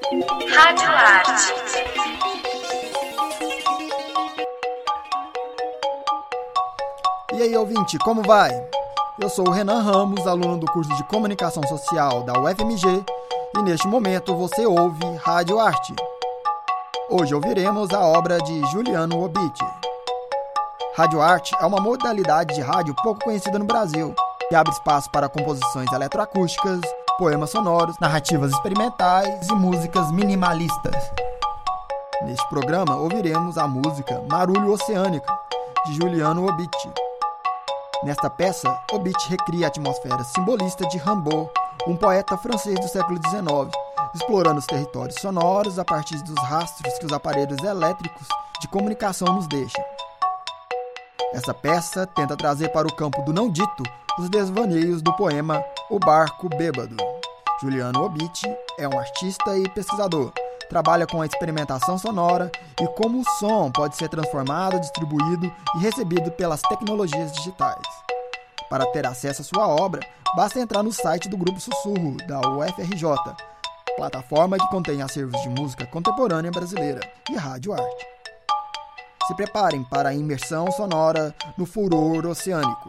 Rádio Arte. E aí, ouvinte, como vai? Eu sou o Renan Ramos, aluno do curso de Comunicação Social da UFMG, e neste momento você ouve Rádio Arte. Hoje ouviremos a obra de Juliano Obit. Rádio Arte é uma modalidade de rádio pouco conhecida no Brasil, que abre espaço para composições eletroacústicas, poemas sonoros, narrativas experimentais e músicas minimalistas. Neste programa ouviremos a música Marulho Oceânica, de Juliano Obit. Nesta peça, Obit recria a atmosfera simbolista de Rimbaud, um poeta francês do século XIX, explorando os territórios sonoros a partir dos rastros que os aparelhos elétricos de comunicação nos deixam. Essa peça tenta trazer para o campo do não dito os desvaneios do poema O Barco Bêbado. Juliano Obit é um artista e pesquisador. Trabalha com a experimentação sonora e como o som pode ser transformado, distribuído e recebido pelas tecnologias digitais. Para ter acesso à sua obra, basta entrar no site do Grupo Sussurro, da UFRJ, plataforma que contém acervos de música contemporânea brasileira e rádio arte. Se preparem para a imersão sonora no furor oceânico.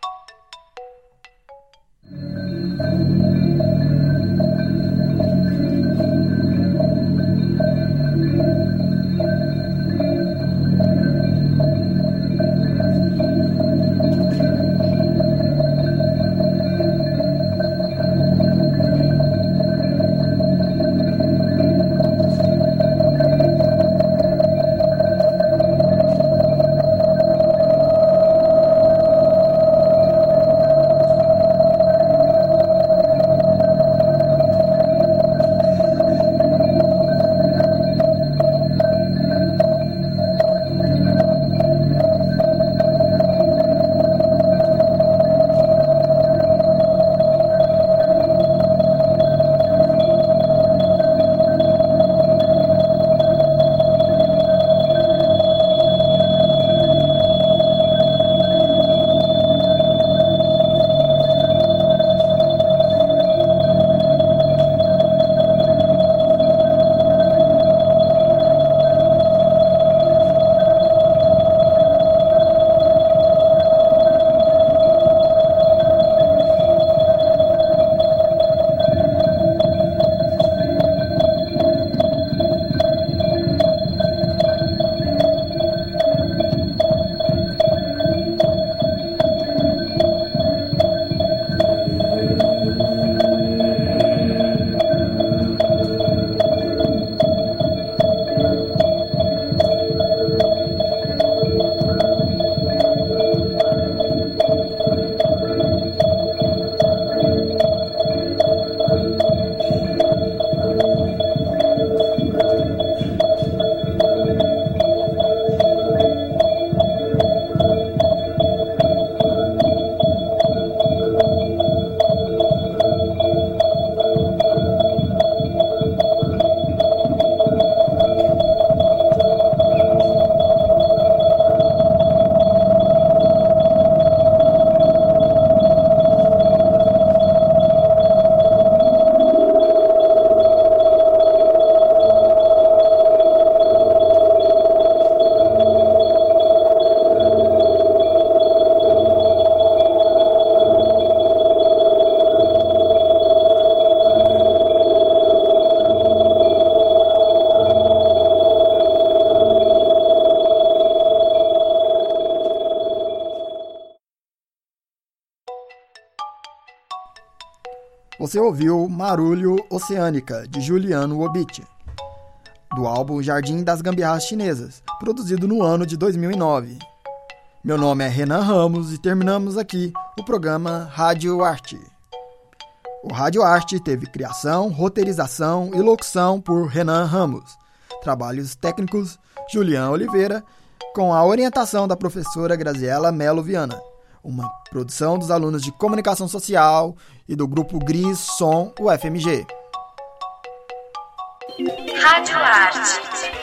Você ouviu Marulho Oceânica, de Juliano Obit, do álbum Jardim das Gambiarras Chinesas, produzido no ano de 2009. Meu nome é Renan Ramos e terminamos aqui o programa Rádio Arte. O Rádio Arte teve criação, roteirização e locução por Renan Ramos. Trabalhos técnicos, Julian Oliveira, com a orientação da professora Graziela Melo Viana. Uma produção dos alunos de Comunicação Social e do Grupo Gris Som UFMG. Rádio Arte.